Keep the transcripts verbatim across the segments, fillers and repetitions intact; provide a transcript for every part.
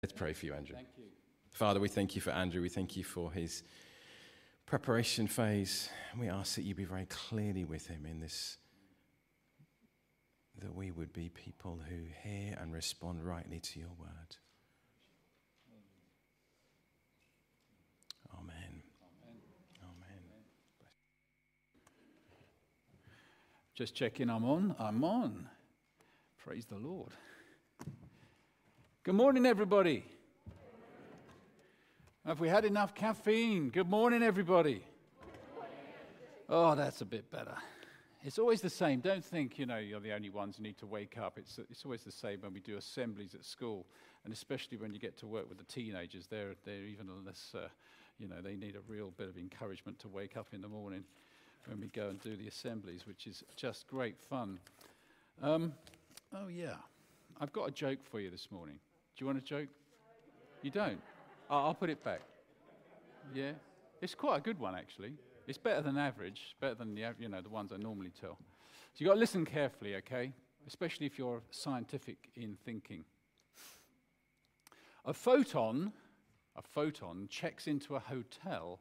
Let's pray for you, Andrew. Thank you. Father, we thank you for Andrew. We thank you for his preparation phase. We ask that you be very clearly with him in this, that we would be people who hear and respond rightly to your word. Amen. Amen. Just checking I'm on. I'm on. Praise the Lord. Good morning, everybody. Have we had enough caffeine? Good morning, everybody. Oh, that's a bit better. It's always the same. Don't think, you know, you're the only ones who need to wake up. It's it's always the same when we do assemblies at school, and especially when you get to work with the teenagers. They're they're even less, uh, you know, they need a real bit of encouragement to wake up in the morning when we go and do the assemblies, which is just great fun. Um, oh yeah, I've got a joke for you this morning. Do you want a joke? You don't? Oh, I'll put it back. Yeah, it's quite a good one actually. It's better than average, better than the you know the ones I normally tell. So you got to listen carefully, okay? Especially if you're scientific in thinking. A photon, a photon checks into a hotel,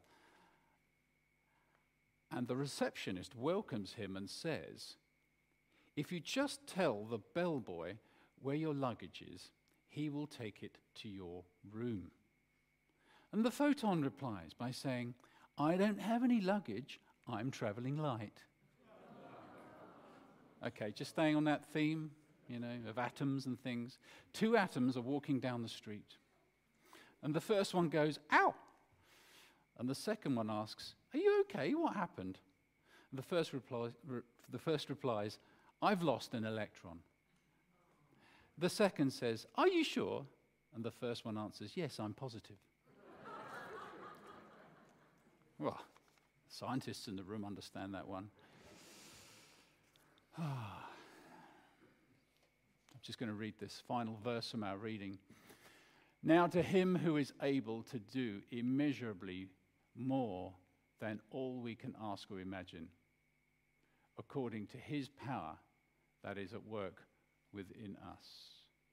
and the receptionist welcomes him and says, "If you just tell the bellboy where your luggage is, he will take it to your room." And the photon replies by saying, "I don't have any luggage, I'm traveling light." Okay, just staying on that theme, you know, of atoms and things. Two atoms are walking down the street. And the first one goes, "Ow!" And the second one asks, "Are you okay? What happened?" And the first replies, re- the first replies, "I've lost an electron." The second says, "Are you sure?" And the first one answers, "Yes, I'm positive." Well, scientists in the room understand that one. I'm just going to read this final verse from our reading. "Now to him who is able to do immeasurably more than all we can ask or imagine, according to his power that is at work within us."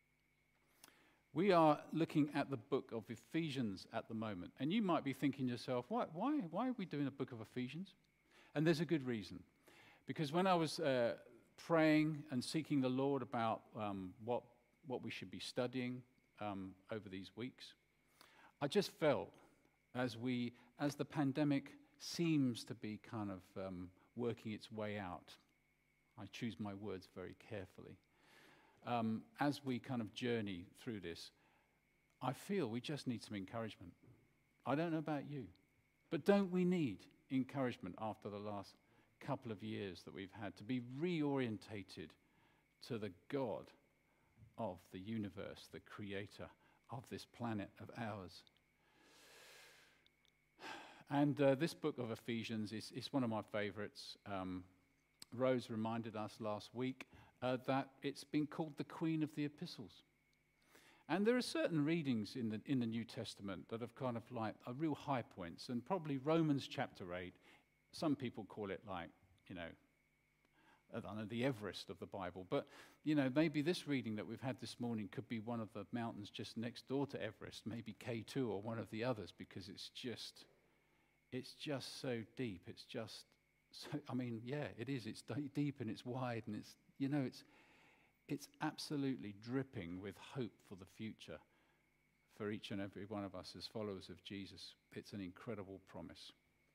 We are looking at the book of Ephesians at the moment. And you might be thinking to yourself, why, why, why are we doing a book of Ephesians? And there's a good reason. Because when I was uh, praying and seeking the Lord about um, what, what we should be studying um, over these weeks, I just felt as we, as the pandemic seems to be kind of um, working its way out, I choose my words very carefully, Um, as we kind of journey through this, I feel we just need some encouragement. I don't know about you, but don't we need encouragement after the last couple of years that we've had to be reorientated to the God of the universe, the creator of this planet of ours? And uh, this book of Ephesians is, is one of my favorites. Um, Rose reminded us last week Uh, that it's been called the Queen of the Epistles. And there are certain readings in the in the New Testament that have kind of like are real high points, and probably Romans chapter eight, some people call it like, you know, I don't know, the Everest of the Bible. But, you know, maybe this reading that we've had this morning could be one of the mountains just next door to Everest, maybe K two or one of the others, because it's just, it's just so deep. It's just, so, I mean, yeah, it is. It's d- deep and it's wide and it's, you know, it's it's absolutely dripping with hope for the future for each and every one of us as followers of Jesus. It's an incredible promise.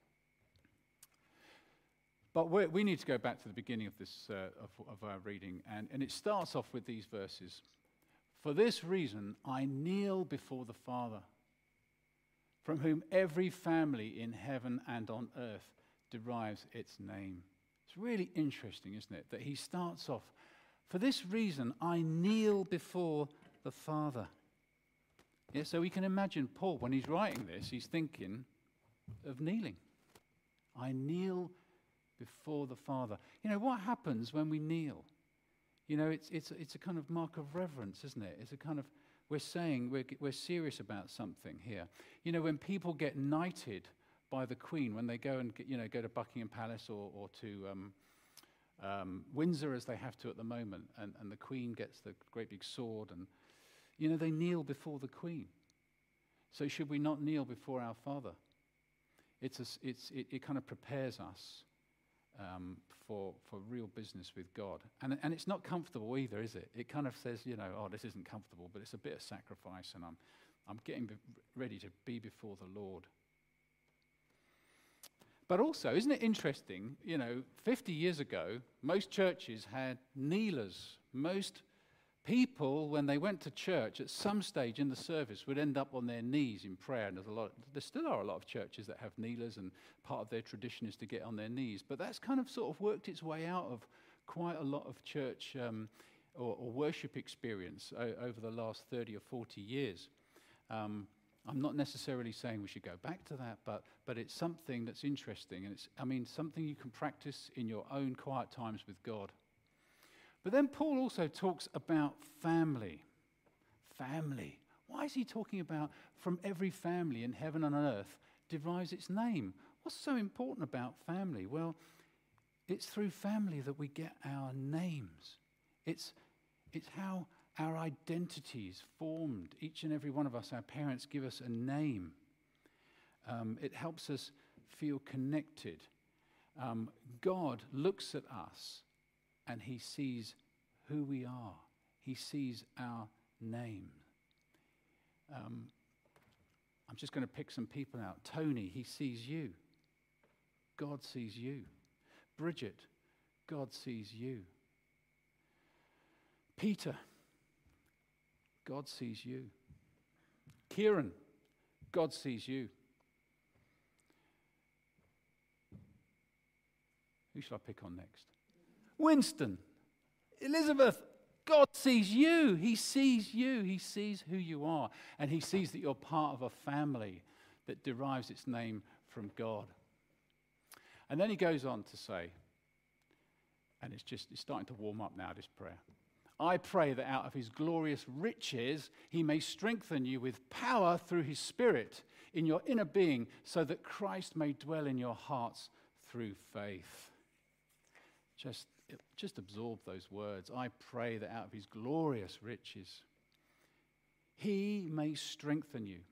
But we we need to go back to the beginning of this uh, of, of our reading, and, and it starts off with these verses. "For this reason I kneel before the Father, from whom every family in heaven and on earth derives its name." It's really interesting, isn't it, that he starts off, "For this reason I kneel before the Father." Yeah, so we can imagine Paul, when he's writing this, he's thinking of kneeling. I kneel before the Father. You know, what happens when we kneel? You know, it's it's it's a kind of mark of reverence, isn't it? It's a kind of, we're saying we're we're serious about something here. You know, when people get knighted by the Queen, when they go and get, you know, go to Buckingham Palace or, or to um, um, Windsor, as they have to at the moment, and, and the Queen gets the great big sword, and You know, they kneel before the Queen. So should we not kneel before our Father? It's a, it's, it, it kind of prepares us um, for, for real business with God. And, and it's not comfortable either, is it? It kind of says, you know, oh, this isn't comfortable, but it's a bit of sacrifice, and I'm, I'm getting be- ready to be before the Lord. But also, isn't it interesting, you know, fifty years ago, most churches had kneelers. Most people, when they went to church, at some stage in the service, would end up on their knees in prayer. And there's a lot, there still are a lot of churches that have kneelers, and part of their tradition is to get on their knees. But that's kind of sort of worked its way out of quite a lot of church um, or, or worship experience o- over the last thirty or forty years. Um, I'm not necessarily saying we should go back to that, but but it's something that's interesting, and it's, I mean, something you can practice in your own quiet times with God. But then Paul also talks about family. Family. Why is he talking about from every family in heaven and on earth derives its name? What's so important about family? Well, it's through family that we get our names. It's it's how our identity is formed. Each and every one of us, our parents give us a name. Um, it helps us feel connected. Um, God looks at us and he sees who we are. He sees our name. Um, I'm just going to pick some people out. Tony, he sees you. God sees you. Bridget, God sees you. Peter, God sees you. Kieran, God sees you. Who shall I pick on next? Winston, Elizabeth, God sees you. He sees you. He sees who you are. And he sees that you're part of a family that derives its name from God. And then he goes on to say, and it's just it's starting to warm up now, this prayer. I pray that out of his glorious riches he may strengthen you with power through his Spirit in your inner being, so that Christ may dwell in your hearts through faith. Just, just absorb those words. I pray that out of his glorious riches he may strengthen you.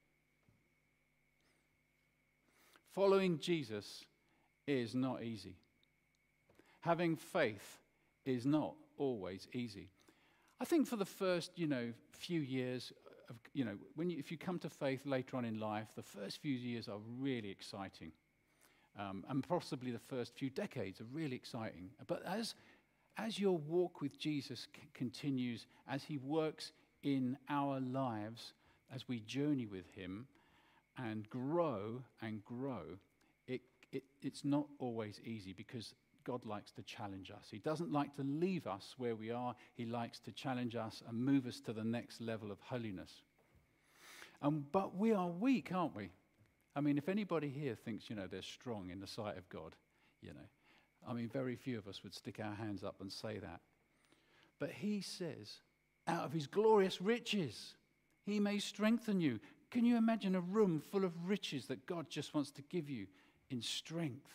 Following Jesus is not easy. Having faith is not always easy. I think for the first, you know, few years of, you know, when you, if you come to faith later on in life, the first few years are really exciting, um, and possibly the first few decades are really exciting. But as as your walk with Jesus c- continues, as he works in our lives, as we journey with him and grow and grow, it, it it's not always easy, because God likes to challenge us. He doesn't like to leave us where we are. He likes to challenge us and move us to the next level of holiness. Um, but we are weak, aren't we? I mean, if anybody here thinks, you know, they're strong in the sight of God, you know, I mean, very few of us would stick our hands up and say that. But he says, out of his glorious riches, he may strengthen you. Can you imagine a room full of riches that God just wants to give you in strength?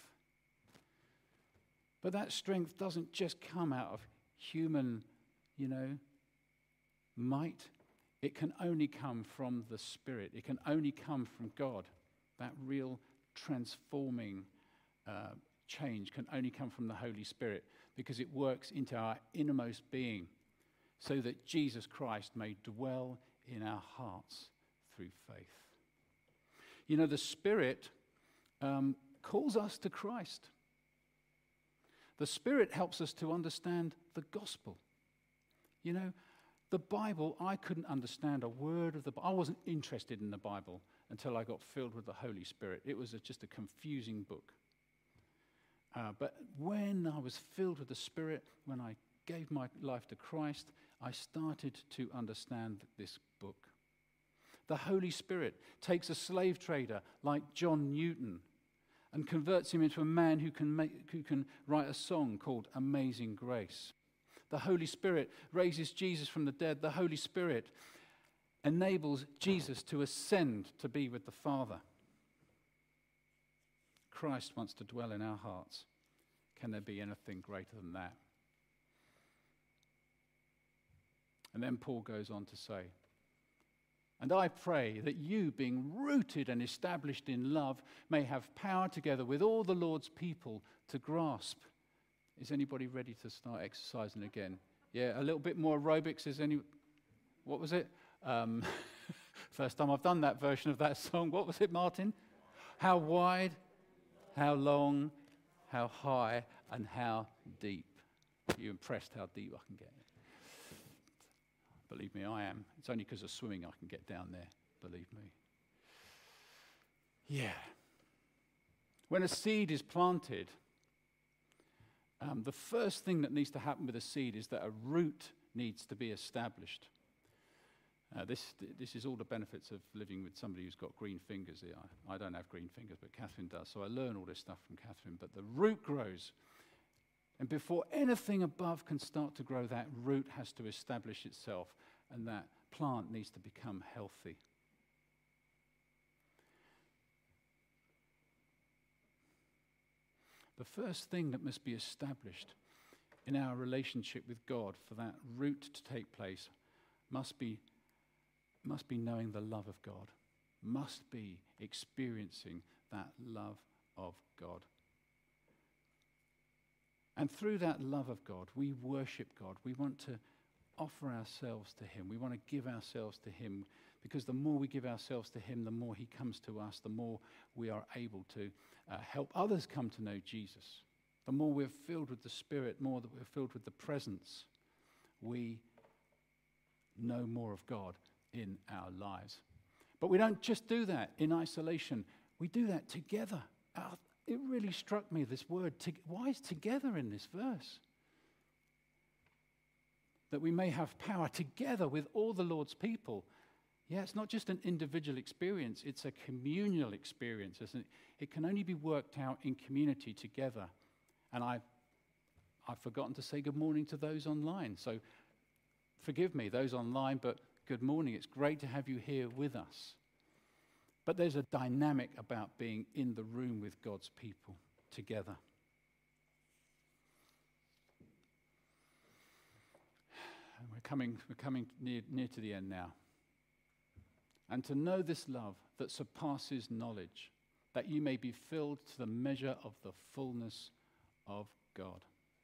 But that strength doesn't just come out of human, you know, might. It can only come from the Spirit. It can only come from God. That real transforming uh, change can only come from the Holy Spirit, because it works into our innermost being so that Jesus Christ may dwell in our hearts through faith. You know, the Spirit um, calls us to Christ. The Spirit helps us to understand the gospel. You know, the Bible, I couldn't understand a word of the Bible. I wasn't interested in the Bible until I got filled with the Holy Spirit. It was a, just a confusing book. Uh, but when I was filled with the Spirit, when I gave my life to Christ, I started to understand this book. The Holy Spirit takes a slave trader like John Newton and converts him into a man who can make, who can write a song called Amazing Grace. The Holy Spirit raises Jesus from the dead. The Holy Spirit enables Jesus to ascend to be with the Father. Christ wants to dwell in our hearts. Can there be anything greater than that? And then Paul goes on to say, And I pray that you, being rooted and established in love, may have power together with all the Lord's people to grasp. Is anybody ready to start exercising again? Yeah, a little bit more aerobics. Is any? What was it? Um, first time I've done that version of that song. What was it, Martin? How wide, how long, how high, and how deep. Are you impressed how deep I can get? Believe me, I am. It's only because of swimming I can get down there. Believe me. Yeah. When a seed is planted, um, the first thing that needs to happen with a seed is that a root needs to be established. Uh, this this is all the benefits of living with somebody who's got green fingers here. I, I don't have green fingers, but Catherine does. So I learn all this stuff from Catherine. But the root grows. And before anything above can start to grow, that root has to establish itself, and that plant needs to become healthy. The first thing that must be established in our relationship with God for that root to take place must be, must be knowing the love of God, must be experiencing that love of God. And through that love of God, we worship God. We want to offer ourselves to him. We want to give ourselves to him, because the more we give ourselves to him, the more he comes to us, the more we are able to uh, help others come to know Jesus. The more we're filled with the Spirit, more that we're filled with the presence, we know more of God in our lives. But we don't just do that in isolation. We do that together. Our It really struck me, this word, to, why is together in this verse? That we may have power together with all the Lord's people. Yeah, it's not just an individual experience, it's a communal experience, isn't it? It can only be worked out in community together. And I, I've forgotten to say good morning to those online. So forgive me, those online, but good morning. It's great to have you here with us. But there's a dynamic about being in the room with God's people together. And we're coming, we're coming near, near to the end now. And to know this love that surpasses knowledge, that you may be filled to the measure of the fullness of God.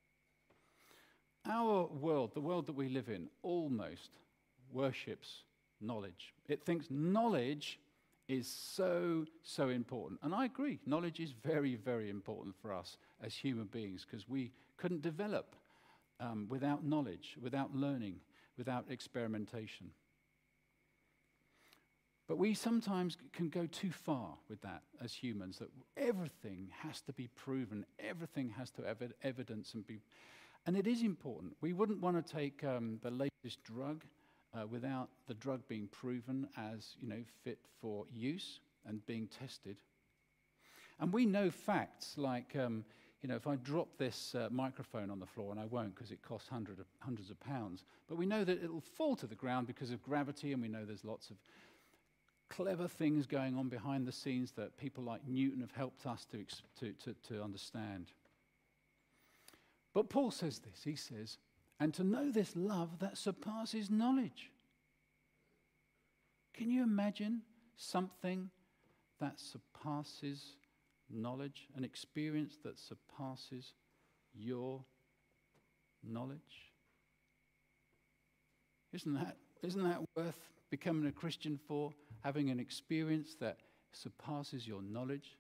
Our world, the world that we live in, almost worships knowledge. It thinks knowledge is so, so important. And I agree, knowledge is very, very important for us as human beings, because we couldn't develop um, without knowledge, without learning, without experimentation. But we sometimes can go too far with that as humans, that everything has to be proven, everything has to have evidence and be... And it is important. We wouldn't want to take um, the latest drug Uh, without the drug being proven as, you know, fit for use and being tested. And we know facts like, um, you know, if I drop this uh, microphone on the floor, and I won't because it costs hundred of, hundreds of pounds, but we know that it'll fall to the ground because of gravity, and we know there's lots of clever things going on behind the scenes that people like Newton have helped us to, to, to, to understand. But Paul says this, he says, and to know this love that surpasses knowledge. Can you imagine something that surpasses knowledge, an experience that surpasses your knowledge? Isn't that, isn't that worth becoming a Christian for, having an experience that surpasses your knowledge?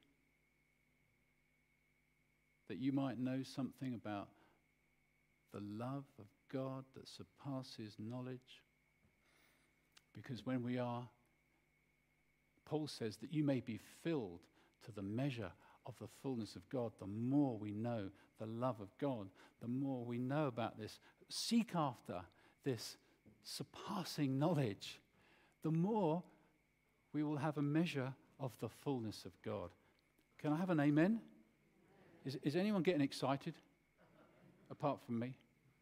That you might know something about the love of God that surpasses knowledge. Because when we are, Paul says that you may be filled to the measure of the fullness of God. The more we know the love of God, the more we know about this, seek after this surpassing knowledge, the more we will have a measure of the fullness of God. Can I have an amen? Is, is anyone getting excited apart from me?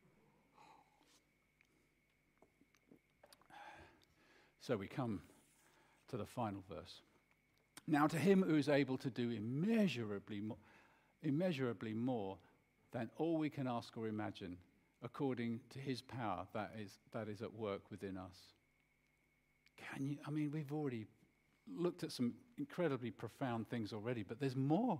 So we come to the final verse. Now to him who is able to do immeasurably more, immeasurably more than all we can ask or imagine, according to his power that is, that is at work within us. can you, I mean, we've already looked at some incredibly profound things already, but there's more.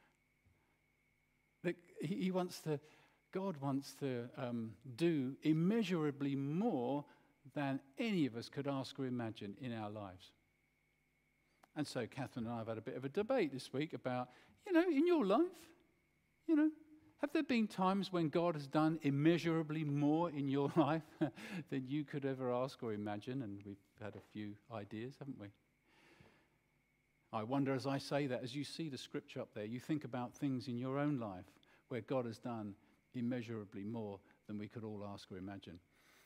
That he, he wants to, God wants to um, do immeasurably more than any of us could ask or imagine in our lives. And so Catherine and I have had a bit of a debate this week about, you know, in your life, you know, have there been times when God has done immeasurably more in your life than you could ever ask or imagine? And we've had a few ideas, haven't we? I wonder, as I say that, as you see the scripture up there, you think about things in your own life where God has done immeasurably more than we could all ask or imagine.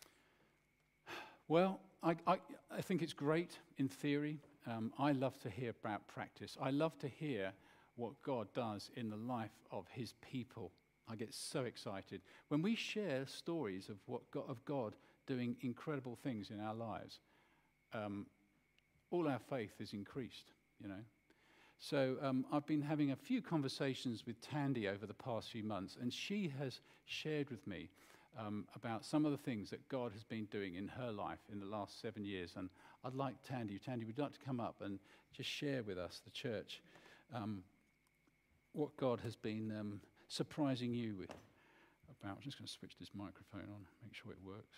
Well, I, I, I think it's great in theory. Um, I love to hear about practice. I love to hear what God does in the life of his people. I get so excited. When we share stories of what God, of God doing incredible things in our lives, um, all our faith is increased, you know. So um, I've been having a few conversations with Tandy over the past few months, and she has shared with me um, about some of the things that God has been doing in her life in the last seven years. And I'd like Tandy, Tandy, would you like to come up and just share with us, the church, um, what God has been um, surprising you with about. I'm just going to switch this microphone on, make sure it works.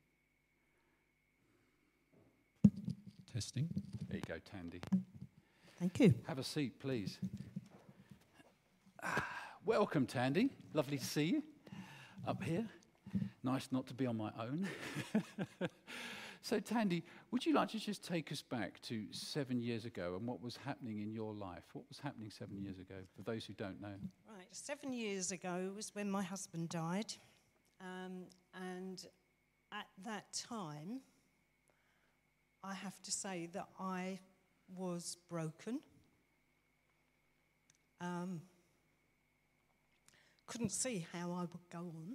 Testing. There you go, Tandy. Thank you. Have a seat, please. Ah, welcome, Tandy. Lovely to see you up here. Nice not to be on my own. So, Tandy, would you like to just take us back to seven years ago and what was happening in your life? What was happening seven years ago, for those who don't know? Right, seven years ago was when my husband died. Um, and at that time, I have to say that I was broken. Um, couldn't see how I would go on.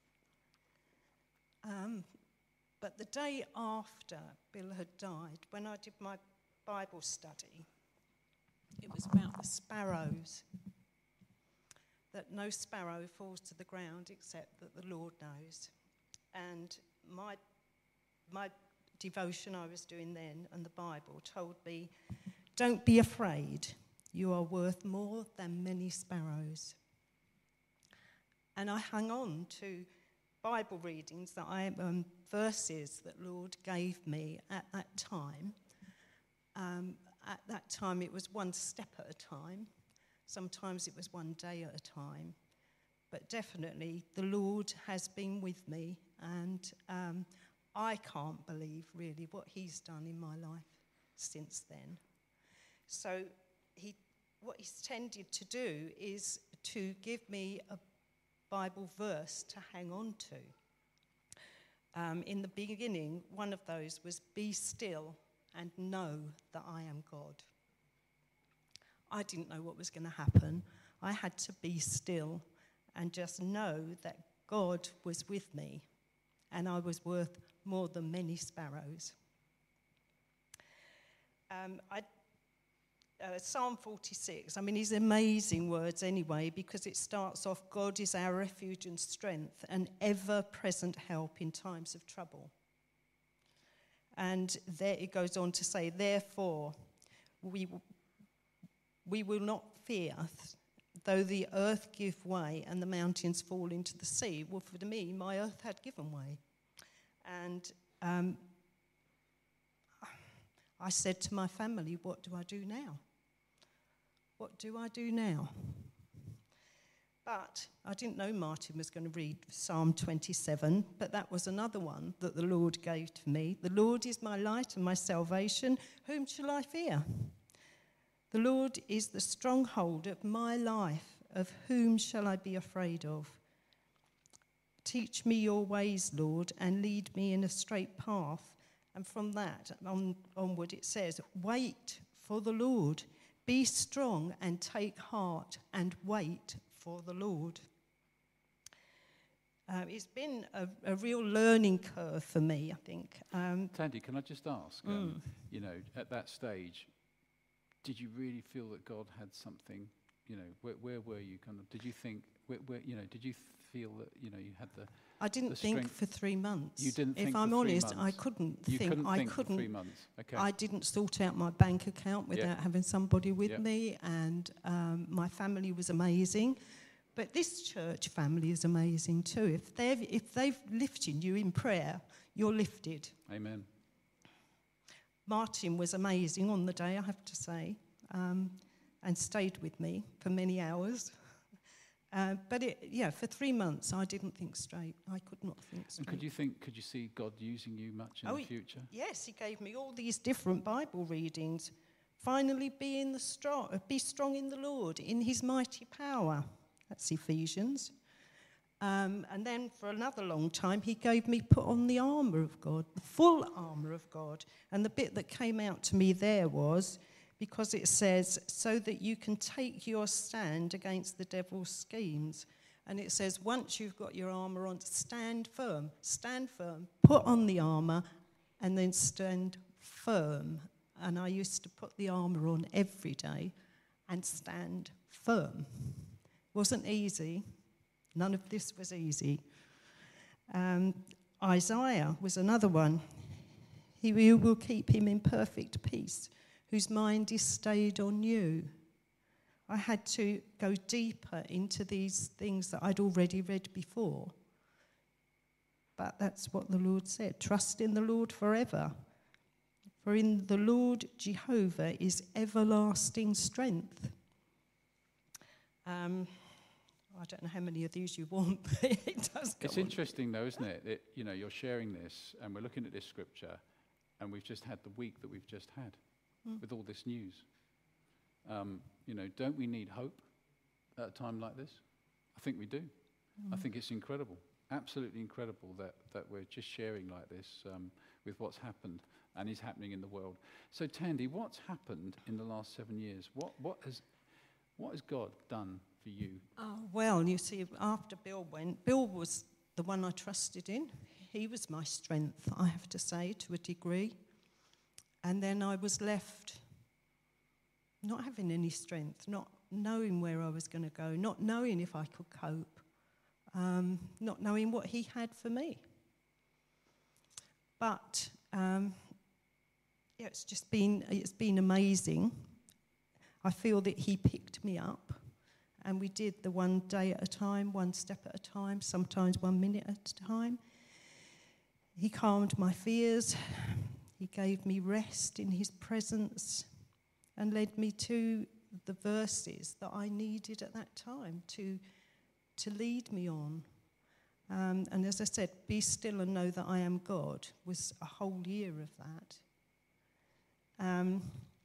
Um, but the day after Bill had died, when I did my Bible study, it was about the sparrows. That no sparrow falls to the ground except that the Lord knows. And my my devotion I was doing then and the Bible told me, don't be afraid, you are worth more than many sparrows. And I hung on to Bible readings that I, um, verses that Lord gave me at that time. Um, at that time it was one step at a time. Sometimes it was one day at a time. But definitely the Lord has been with me, and um, I can't believe really what he's done in my life since then. So he, what he's tended to do is to give me a Bible verse to hang on to. Um, in the beginning, one of those was, be still and know that I am God. I didn't know what was going to happen. I had to be still and just know that God was with me, and I was worth more than many sparrows. Um, I, uh, Psalm forty-six, I mean, these amazing words anyway, because it starts off, God is our refuge and strength, an ever-present help in times of trouble. And there it goes on to say, therefore, we, we will not fear, though the earth give way and the mountains fall into the sea. Well, for me, my earth had given way. And um, I said to my family, what do I do now? What do I do now? But I didn't know Martin was going to read Psalm twenty-seven, but that was another one that the Lord gave to me. The Lord is my light and my salvation. Whom shall I fear? The Lord is the stronghold of my life. Of whom shall I be afraid of? Teach me your ways, Lord, and lead me in a straight path. And from that on, onward it says, wait for the Lord. Be strong and take heart and wait for the Lord. Uh, it's been a, a real learning curve for me, I think. Um, Tandy, can I just ask, mm. um, you know, at that stage, did you really feel that God had something, you know, where, where were you kind of, did you think, where, where, you know, did you feel that, you know, you had the... I didn't the think strength. for three months. You didn't think If for I'm three honest, I months? couldn't You think. couldn't I think couldn't. for three months. Okay. I didn't sort out my bank account without Yeah. having somebody with Yeah. me, and um, my family was amazing. But this church family is amazing too. If they've, if they've lifted you in prayer, you're lifted. Amen. Martin was amazing on the day, I have to say, um, and stayed with me for many hours. Uh, but it, yeah, for three months, I didn't think straight. I could not think And straight. could you think, could you see God using you much in Oh, the y- future? Yes, he gave me all these different Bible readings. Finally, be in the strong, uh, be strong in the Lord, in His mighty power. That's Ephesians. Um, and then for another long time, he gave me put on the armour of God, the full armour of God. And the bit that came out to me there was, because it says, so that you can take your stand against the devil's schemes. And it says, once you've got your armour on, stand firm, stand firm, put on the armour, and then stand firm. And I used to put the armour on every day and stand firm. Wasn't easy. None of this was easy. Um, Isaiah was another one. He you will keep him in perfect peace, whose mind is stayed on you. I had to go deeper into these things that I'd already read before. But that's what the Lord said. Trust in the Lord forever. For in the Lord Jehovah is everlasting strength. Um, I don't know how many of these you want, but it does go It's on. interesting though, isn't it? That, you know, you're sharing this and we're looking at this scripture and we've just had the week that we've just had Mm. with all this news. Um, you know, don't we need hope at a time like this? I think we do. Mm. I think it's incredible, absolutely incredible that, that we're just sharing like this um, with what's happened and is happening in the world. So Tandy, what's happened in the last seven years? What, what, has, what has God done for you? Oh, well, you see, after Bill went, Bill was the one I trusted in. He was my strength, I have to say, to a degree. And then I was left not having any strength, not knowing where I was going to go, not knowing if I could cope, um, not knowing what he had for me. But um, yeah, it's just been, it's been amazing. I feel that he picked me up. And we did the one day at a time, one step at a time, sometimes one minute at a time. He calmed my fears. He gave me rest in his presence and led me to the verses that I needed at that time to, to lead me on. Um, and as I said, be still and know that I am God was a whole year of that. Um,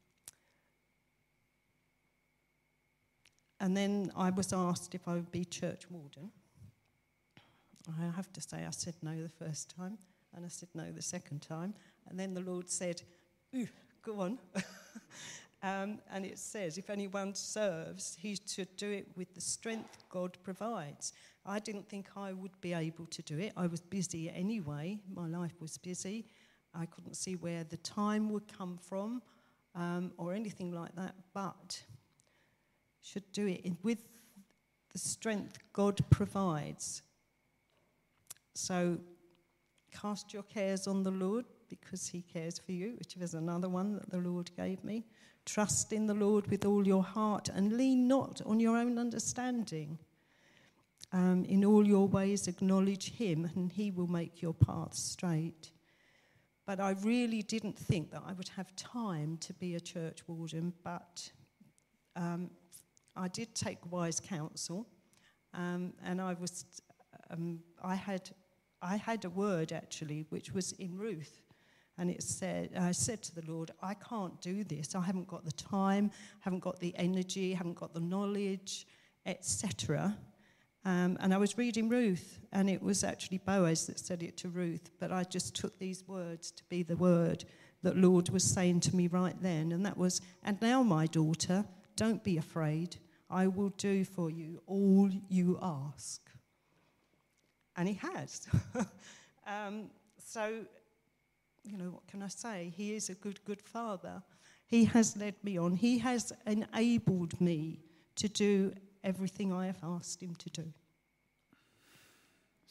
And then I was asked if I would be church warden. I have to say I said no the first time, and I said no the second time. And then the Lord said, ooh, go on. um, and it says, if anyone serves, he should do it with the strength God provides. I didn't think I would be able to do it. I was busy anyway. My life was busy. I couldn't see where the time would come from um, or anything like that, but should do it in, with the strength God provides. So cast your cares on the Lord because he cares for you, which was another one that the Lord gave me. Trust in the Lord with all your heart and lean not on your own understanding. Um, in all your ways acknowledge him and he will make your paths straight. But I really didn't think that I would have time to be a church warden, but um, I did take wise counsel, um, and I was, um, I had, I had a word actually, which was in Ruth, and it said, I said to the Lord, I can't do this. I haven't got the time, haven't got the energy, haven't got the knowledge, et cetera. Um, and I was reading Ruth, and it was actually Boaz that said it to Ruth, but I just took these words to be the word that Lord was saying to me right then, and that was, and now, my daughter, don't be afraid. I will do for you all you ask. And he has. um, so, you know, what can I say? He is a good, good father. He has led me on. He has enabled me to do everything I have asked him to do.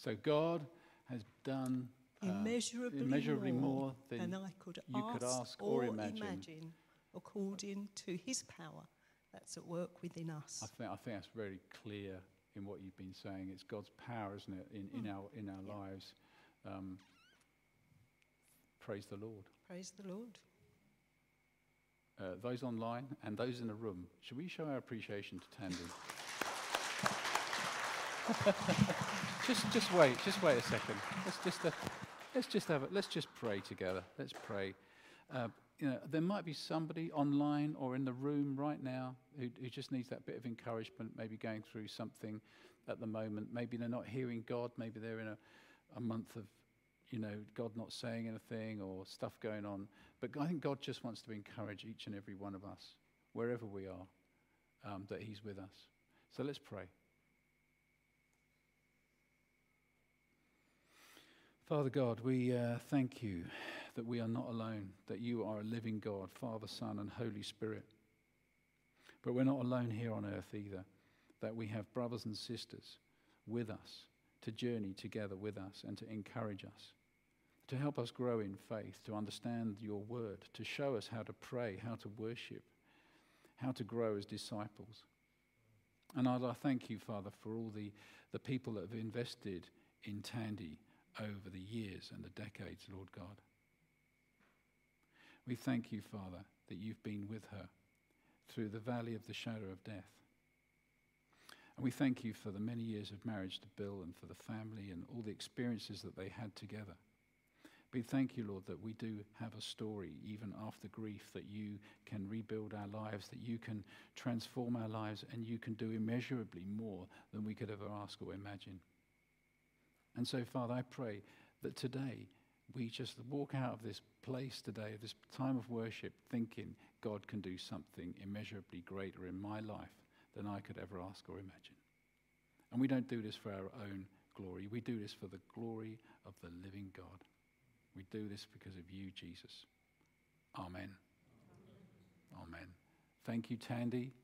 So God has done uh, immeasurably, immeasurably more, more than than I could you ask, could ask or, or imagine. imagine, according to his power that's at work within us. I think, I think that's very clear in what you've been saying. It's God's power, isn't it, in, in Mm. our, in our Yeah. lives. Um, praise the Lord. Praise the Lord. Uh, those online and those in the room, should we show our appreciation to Tandy? just, just wait, just wait a second. Let's just, uh, let's just have it. Let's just pray together. Let's pray. Uh, you know, there might be somebody online or in the room right now who, who just needs that bit of encouragement. Maybe going through something at the moment. Maybe they're not hearing God. Maybe they're in a, a month of, you know, God not saying anything or stuff going on. But I think God just wants to encourage each and every one of us, wherever we are, um, that he's with us. So let's pray. Father God, we uh, thank you that we are not alone, that you are a living God, Father, Son, and Holy Spirit. But we're not alone here on earth either, that we have brothers and sisters with us to journey together with us and to encourage us, to help us grow in faith, to understand your word, to show us how to pray, how to worship, how to grow as disciples. And I, I thank you, Father, for all the, the people that have invested in Tandy over the years and the decades, Lord God. We thank you, Father, that you've been with her through the valley of the shadow of death. And we thank you for the many years of marriage to Bill and for the family and all the experiences that they had together. We thank you, Lord, that we do have a story, even after grief, that you can rebuild our lives, that you can transform our lives, and you can do immeasurably more than we could ever ask or imagine. And so, Father, I pray that today we just walk out of this place today, this time of worship, thinking God can do something immeasurably greater in my life than I could ever ask or imagine. And we don't do this for our own glory. We do this for the glory of the living God. We do this because of you, Jesus. Amen. Amen. Thank you, Tandy.